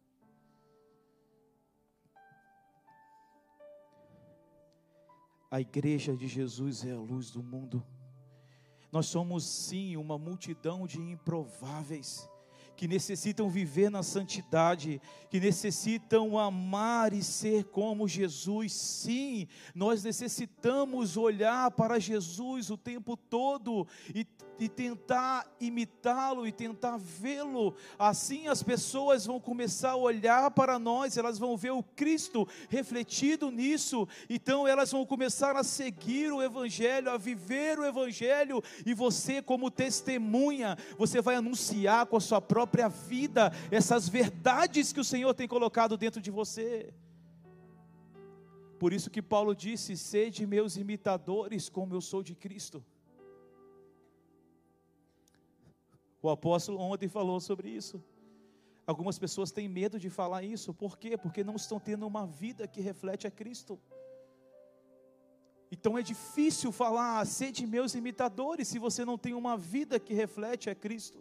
A igreja de Jesus é a luz do mundo. Nós somos sim uma multidão de improváveis, que necessitam viver na santidade, que necessitam amar e ser como Jesus. Sim, nós necessitamos olhar para Jesus o tempo todo e, e tentar imitá-lo e tentar vê-lo. Assim as pessoas vão começar a olhar para nós, elas vão ver o Cristo refletido nisso, então elas vão começar a seguir o Evangelho, a viver o Evangelho, e você, como testemunha, você vai anunciar com a sua própria própria vida, essas verdades que o Senhor tem colocado dentro de você. Por isso que Paulo disse: sede meus imitadores, como eu sou de Cristo. O apóstolo ontem falou sobre isso. Algumas pessoas têm medo de falar isso, por quê? Porque não estão tendo uma vida que reflete a Cristo. Então é difícil falar: sede meus imitadores, se você não tem uma vida que reflete a Cristo.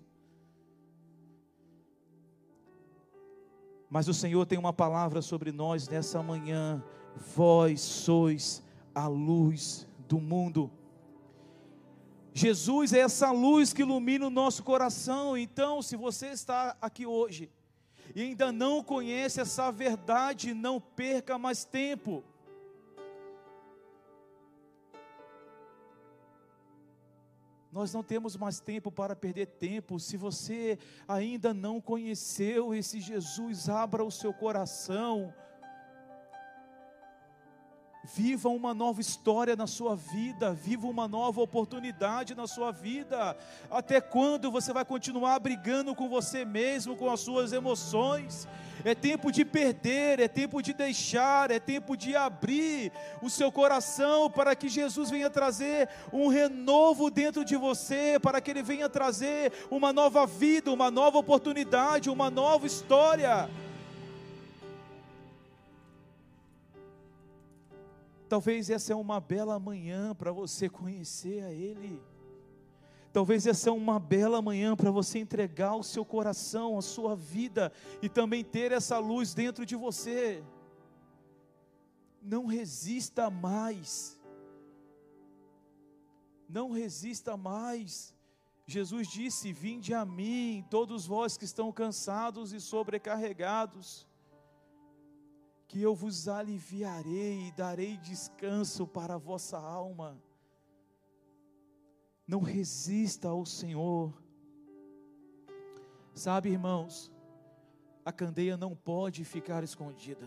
Mas o Senhor tem uma palavra sobre nós nessa manhã: vós sois a luz do mundo. Jesus é essa luz que ilumina o nosso coração. Então, se você está aqui hoje e ainda não conhece essa verdade, não perca mais tempo. Nós não temos mais tempo para perder tempo. Se você ainda não conheceu esse Jesus, abra o seu coração. Viva uma nova história na sua vida, viva uma nova oportunidade na sua vida. Até quando você vai continuar brigando com você mesmo, com as suas emoções? É tempo de perder, é tempo de deixar, é tempo de abrir o seu coração para que Jesus venha trazer um renovo dentro de você, para que Ele venha trazer uma nova vida, uma nova oportunidade, uma nova história. Talvez essa é uma bela manhã para você conhecer a Ele. Talvez essa é uma bela manhã para você entregar o seu coração, a sua vida, e também ter essa luz dentro de você. Não resista mais. Não resista mais. Jesus disse: vinde a mim, todos vós que estão cansados e sobrecarregados, que eu vos aliviarei e darei descanso para a vossa alma. Não resista ao Senhor. Sabe, irmãos, a candeia não pode ficar escondida.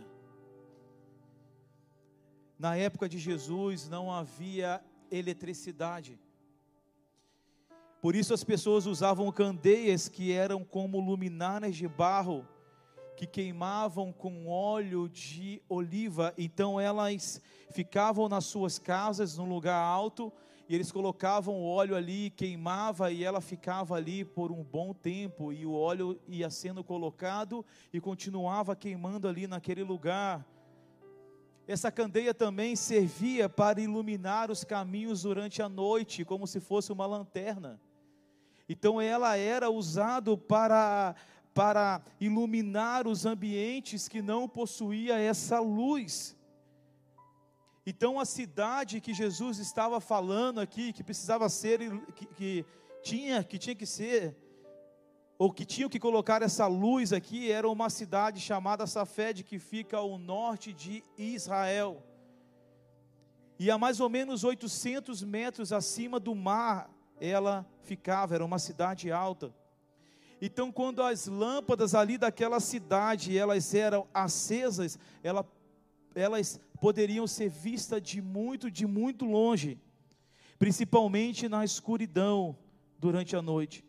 Na época de Jesus não havia eletricidade. Por isso as pessoas usavam candeias que eram como luminárias de barro, que queimavam com óleo de oliva. Então elas ficavam nas suas casas, num lugar alto, e eles colocavam o óleo ali, queimava, e ela ficava ali por um bom tempo, e o óleo ia sendo colocado, e continuava queimando ali naquele lugar. Essa candeia também servia para iluminar os caminhos durante a noite, como se fosse uma lanterna. Então ela era usada para, para iluminar os ambientes que não possuía essa luz. Então a cidade que Jesus estava falando aqui, que precisava ser, que, que, tinha, que tinha que ser, ou que tinham que colocar essa luz aqui, era uma cidade chamada Safed, que fica ao norte de Israel. E a mais ou menos oitocentos metros acima do mar, ela ficava, era uma cidade alta. Então quando as lâmpadas ali daquela cidade, elas eram acesas, ela, elas poderiam ser vistas de muito, de muito longe, principalmente na escuridão, durante a noite.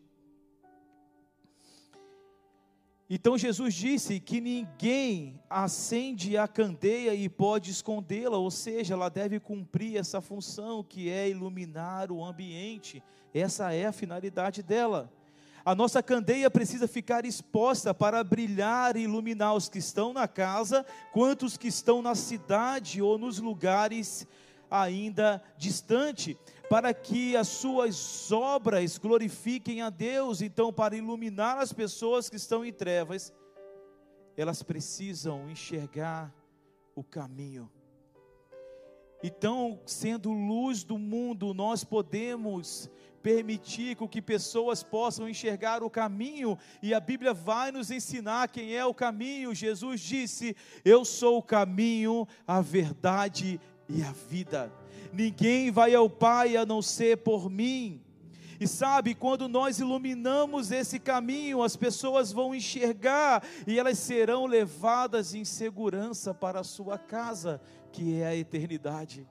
Então Jesus disse que ninguém acende a candeia e pode escondê-la, ou seja, ela deve cumprir essa função que é iluminar o ambiente. Essa é a finalidade dela. A nossa candeia precisa ficar exposta para brilhar e iluminar os que estão na casa, quanto os que estão na cidade ou nos lugares ainda distantes, para que as suas obras glorifiquem a Deus. Então, para iluminar as pessoas que estão em trevas, elas precisam enxergar o caminho. Então, sendo luz do mundo, nós podemos permitir que pessoas possam enxergar o caminho, e a Bíblia vai nos ensinar quem é o caminho. Jesus disse: eu sou o caminho, a verdade e a vida. Ninguém vai ao Pai a não ser por mim. E sabe, quando nós iluminamos esse caminho, as pessoas vão enxergar, e elas serão levadas em segurança para a sua casa, que é a eternidade.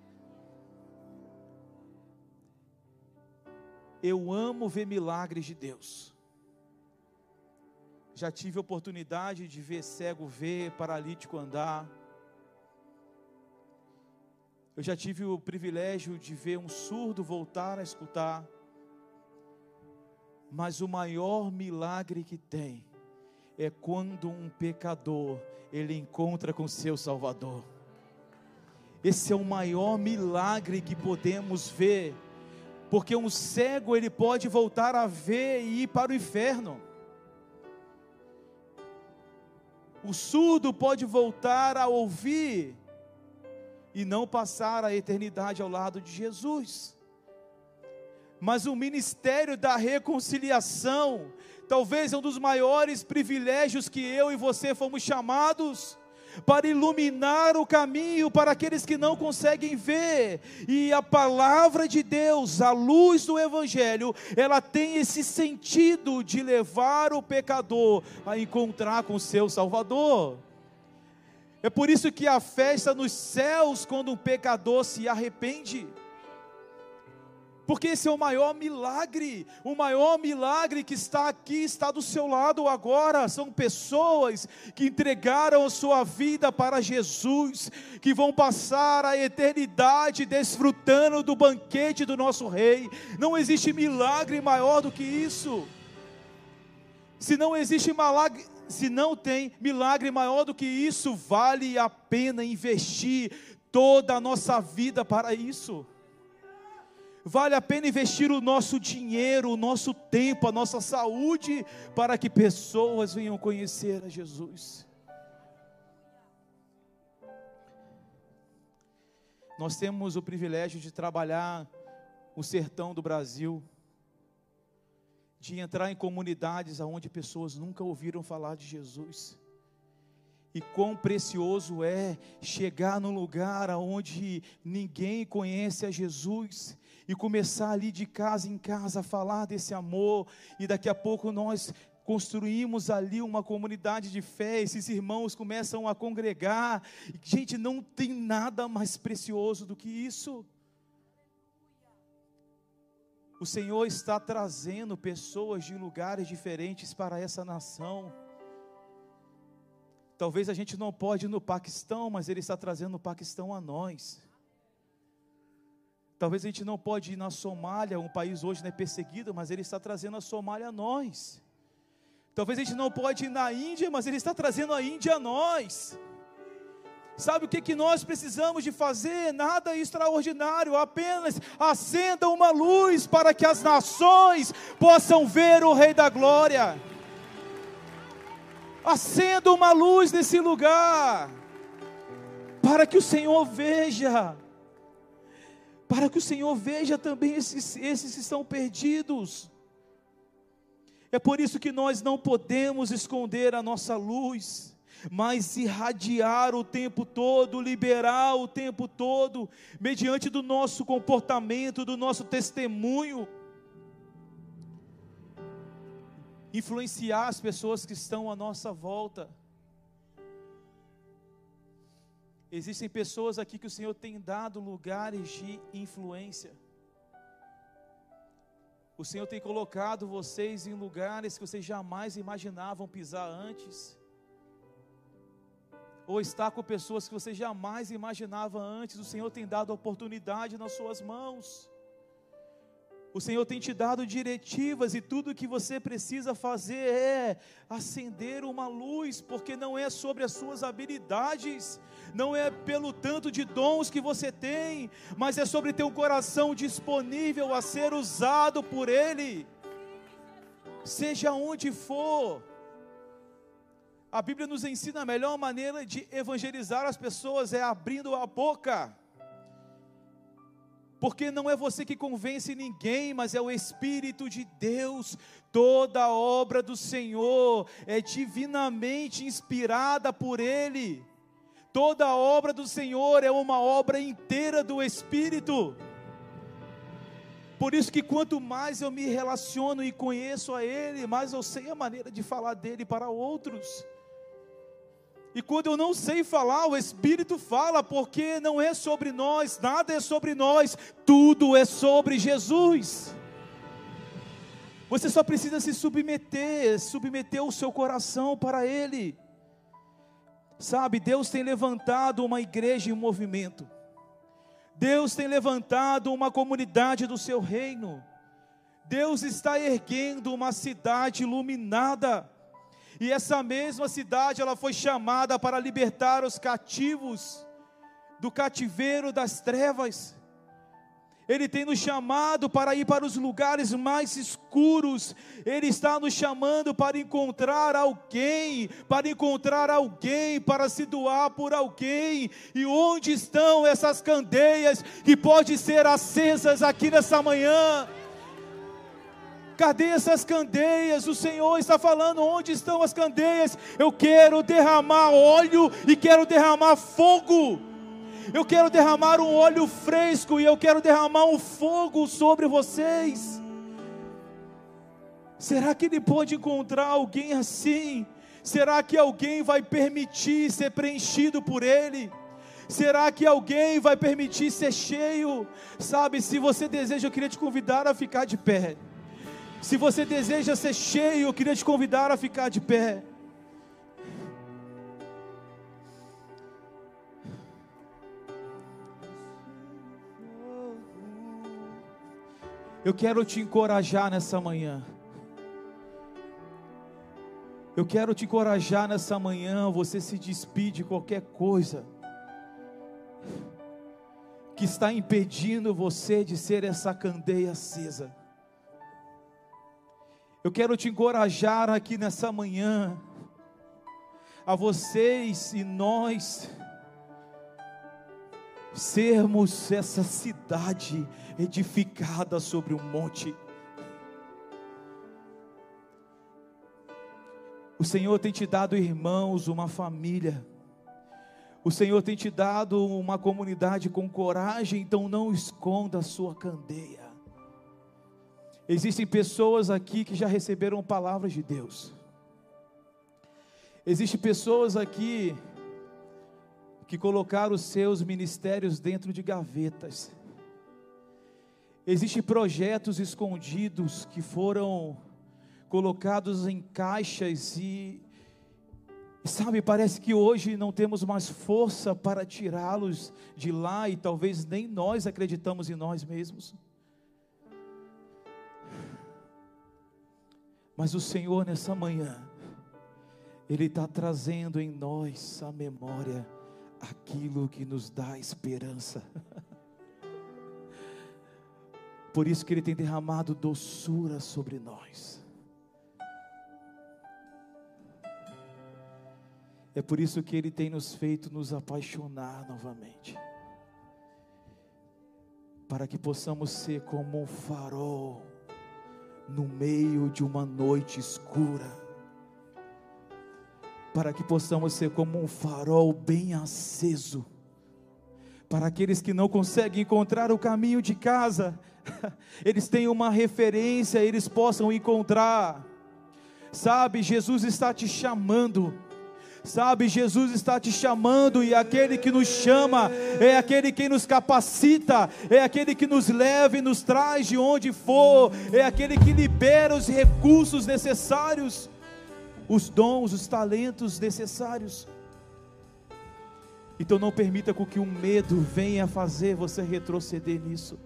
Eu amo ver milagres de Deus. Já tive a oportunidade de ver cego ver, paralítico andar. Eu já tive o privilégio de ver um surdo voltar a escutar. Mas o maior milagre que tem é quando um pecador, ele encontra com seu Salvador. Esse é o maior milagre que podemos ver. Porque um cego, ele pode voltar a ver e ir para o inferno. O surdo pode voltar a ouvir e não passar a eternidade ao lado de Jesus. Mas o ministério da reconciliação, talvez é um dos maiores privilégios que eu e você fomos chamados, para iluminar o caminho para aqueles que não conseguem ver. E a palavra de Deus, a luz do Evangelho, ela tem esse sentido de levar o pecador a encontrar com o seu Salvador. É por isso que a festa nos céus quando um pecador se arrepende. Porque esse é o maior milagre, o maior milagre que está aqui, está do seu lado agora. São pessoas que entregaram a sua vida para Jesus, que vão passar a eternidade desfrutando do banquete do nosso Rei. Não existe milagre maior do que isso. Se não existe milagre, se não tem milagre maior do que isso, vale a pena investir toda a nossa vida para isso. Vale a pena investir o nosso dinheiro, o nosso tempo, a nossa saúde, para que pessoas venham conhecer a Jesus. Nós temos o privilégio de trabalhar o sertão do Brasil, de entrar em comunidades onde pessoas nunca ouviram falar de Jesus. E quão precioso é chegar num lugar onde ninguém conhece a Jesus e começar ali de casa em casa a falar desse amor, e daqui a pouco nós construímos ali uma comunidade de fé, esses irmãos começam a congregar. Gente, não tem nada mais precioso do que isso. O Senhor está trazendo pessoas de lugares diferentes para essa nação. Talvez a gente não pode ir no Paquistão, mas Ele está trazendo o Paquistão a nós. Talvez a gente não pode ir na Somália, um país hoje não é perseguido, mas Ele está trazendo a Somália a nós. Talvez a gente não pode ir na Índia, mas Ele está trazendo a Índia a nós. Sabe o que, que nós precisamos de fazer? Nada extraordinário, apenas acenda uma luz para que as nações possam ver o Rei da Glória. Acenda uma luz nesse lugar, para que o Senhor veja, para que o Senhor veja também esses, esses que estão perdidos. É por isso que nós não podemos esconder a nossa luz, mas irradiar o tempo todo, liberar o tempo todo, mediante do nosso comportamento, do nosso testemunho, influenciar as pessoas que estão à nossa volta. Existem pessoas aqui que o Senhor tem dado lugares de influência. O Senhor tem colocado vocês em lugares que vocês jamais imaginavam pisar antes. Ou estar com pessoas que vocês jamais imaginavam antes. O Senhor tem dado oportunidade nas suas mãos. O Senhor tem te dado diretivas, e tudo o que você precisa fazer é acender uma luz, porque não é sobre as suas habilidades, não é pelo tanto de dons que você tem, mas é sobre ter um coração disponível a ser usado por Ele, seja onde for. A Bíblia nos ensina a melhor maneira de evangelizar as pessoas é abrindo a boca. Porque não é você que convence ninguém, mas é o Espírito de Deus. Toda a obra do Senhor é divinamente inspirada por Ele. Toda a obra do Senhor é uma obra inteira do Espírito. Por isso que quanto mais eu me relaciono e conheço a Ele, mais eu sei a maneira de falar dEle para outros. E quando eu não sei falar, o Espírito fala, porque não é sobre nós, nada é sobre nós, tudo é sobre Jesus. Você só precisa se submeter, submeter o seu coração para Ele. Sabe, Deus tem levantado uma igreja em movimento. Deus tem levantado uma comunidade do seu reino. Deus está erguendo uma cidade iluminada. E essa mesma cidade, ela foi chamada para libertar os cativos do cativeiro das trevas. Ele tem nos chamado para ir para os lugares mais escuros. Ele está nos chamando para encontrar alguém, para encontrar alguém, para se doar por alguém. E onde estão essas candeias que podem ser acesas aqui nessa manhã? Cadê essas candeias? O Senhor está falando, onde estão as candeias? Eu quero derramar óleo e quero derramar fogo. Eu quero derramar um óleo fresco e eu quero derramar um fogo sobre vocês. Será que Ele pode encontrar alguém assim? Será que alguém vai permitir ser preenchido por Ele? Será que alguém vai permitir ser cheio? Sabe, se você deseja, eu queria te convidar a ficar de pé. Se você deseja ser cheio, eu queria te convidar a ficar de pé. Eu quero te encorajar nessa manhã. Eu quero te encorajar nessa manhã. Você se despide de qualquer coisa que está impedindo você de ser essa candeia acesa. Eu quero te encorajar aqui nessa manhã, a vocês e nós sermos essa cidade edificada sobre um monte. O Senhor tem te dado, irmãos, uma família. O Senhor tem te dado uma comunidade com coragem, então não esconda a sua candeia. Existem pessoas aqui que já receberam palavras de Deus. Existem pessoas aqui que colocaram os seus ministérios dentro de gavetas. Existem projetos escondidos que foram colocados em caixas e, sabe, parece que hoje não temos mais força para tirá-los de lá e talvez nem nós acreditamos em nós mesmos. Mas o Senhor nessa manhã, Ele está trazendo em nós a memória, aquilo que nos dá esperança. Por isso que Ele tem derramado doçura sobre nós. É por isso que Ele tem nos feito nos apaixonar novamente, para que possamos ser como um farol no meio de uma noite escura, para que possamos ser como um farol bem aceso, para aqueles que não conseguem encontrar o caminho de casa, eles têm uma referência, eles possam encontrar. Sabe, Jesus está te chamando. Sabe, Jesus está te chamando, e aquele que nos chama é aquele que nos capacita, é aquele que nos leva e nos traz de onde for, é aquele que libera os recursos necessários, os dons, os talentos necessários. Então não permita com que o medo venha fazer você retroceder nisso.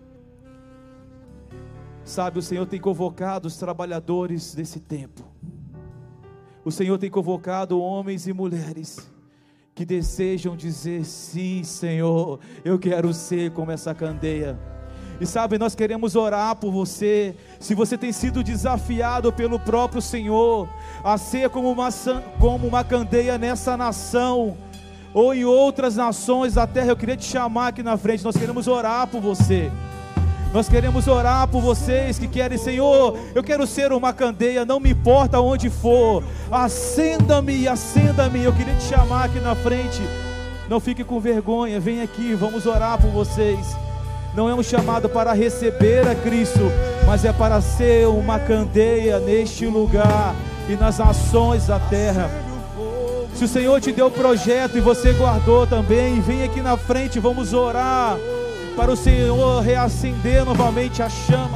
Sabe, o Senhor tem convocado os trabalhadores desse tempo. O Senhor tem convocado homens e mulheres que desejam dizer: sim, Senhor, eu quero ser como essa candeia. E sabe, nós queremos orar por você. Se você tem sido desafiado pelo próprio Senhor a ser como uma, como uma candeia nessa nação, ou em outras nações da terra, eu queria te chamar aqui na frente. Nós queremos orar por você. Nós queremos orar por vocês que querem: Senhor, eu quero ser uma candeia, não me importa onde for, acenda-me, acenda-me. Eu queria te chamar aqui na frente. Não fique com vergonha, vem aqui, vamos orar por vocês. Não é um chamado para receber a Cristo, mas é para ser uma candeia neste lugar e nas nações da terra. Se o Senhor te deu o projeto e você guardou também, vem aqui na frente, vamos orar para o Senhor reacender novamente a chama.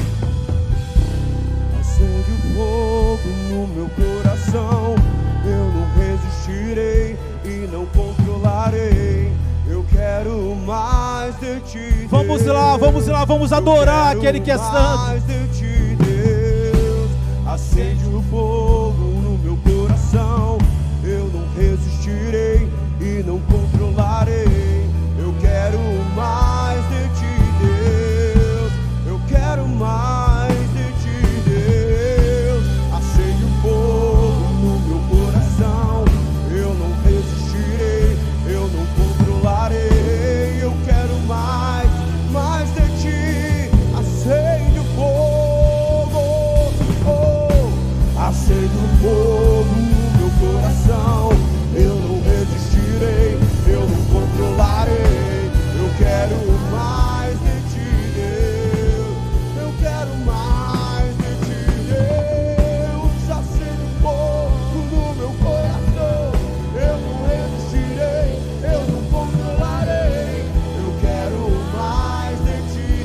Acende o fogo no meu coração, eu não resistirei e não controlarei. Eu quero mais de ti, Deus. Vamos lá, vamos lá, vamos adorar aquele que é santo. Mais de ti, Deus. Acende o fogo no meu coração, eu não resistirei e não controlarei. Eu quero mais de ti, Deus. Eu quero mais de ti, Deus. Acende o fogo no meu coração, eu não resistirei, eu não controlarei. Eu quero mais, mais de ti. Acende o fogo, oh. Acende o fogo no meu coração, eu não resistirei, eu não controlarei. Eu quero mais de ti, Deus. Eu quero mais de ti, Deus. Acende o fogo no meu coração, eu não resistirei, eu não controlarei. Eu quero mais de ti,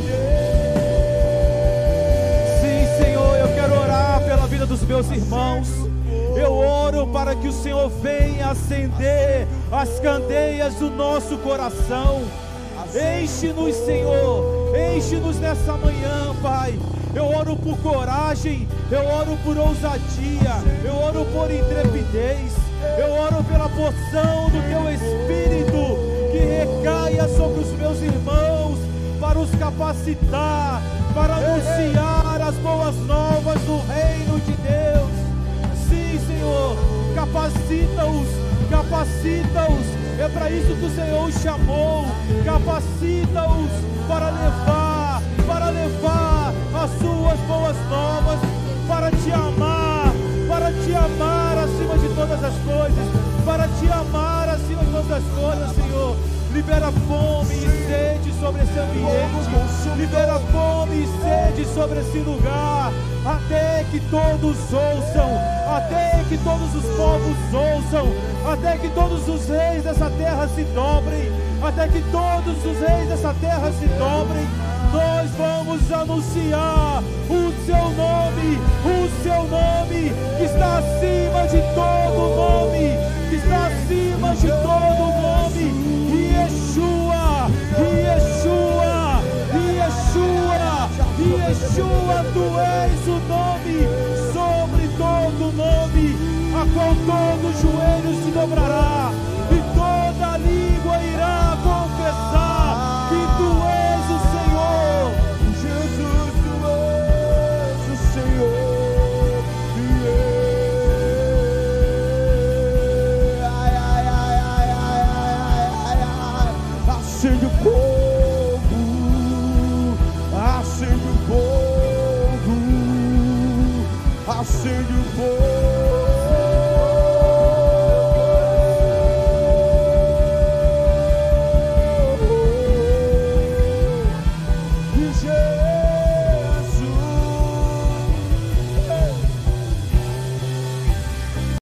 Deus. Sim, Senhor, eu quero orar pela vida dos meus irmãos. Eu oro para que o Senhor venha acender as candeias do nosso coração. Enche-nos, Senhor, enche-nos nessa manhã, Pai. Eu oro por coragem, eu oro por ousadia, eu oro por intrepidez, eu oro pela porção do Teu Espírito que recaia sobre os meus irmãos, para os capacitar, para anunciar as boas novas do reino de Deus. Sim, Senhor, capacita-os, capacita-os, É para isso que o Senhor os chamou. Capacita-os para levar, para levar as suas boas novas, para te amar, para te amar acima de todas as coisas, para te amar acima de todas as coisas, Senhor. Libera fome e sede sobre esse ambiente, libera fome e sede sobre esse lugar, até que todos ouçam, até que todos os povos ouçam, até que todos os reis dessa terra se dobrem, até que todos os reis dessa terra se dobrem. Nós vamos anunciar o seu nome, o seu nome, que está acima de todo nome, que está acima de todo nome. Yeshua, Yeshua, Yeshua, Yeshua, tu és o nome sobre todo nome, a qual todo joelho se dobrará e toda língua irá confessar que tu és o Senhor. Jesus, tu és o Senhor. Yeah. Ai, ai, ai, ai, ai, ai, ai, ai, ai. Acende o fogo, acende o fogo, acende o fogo.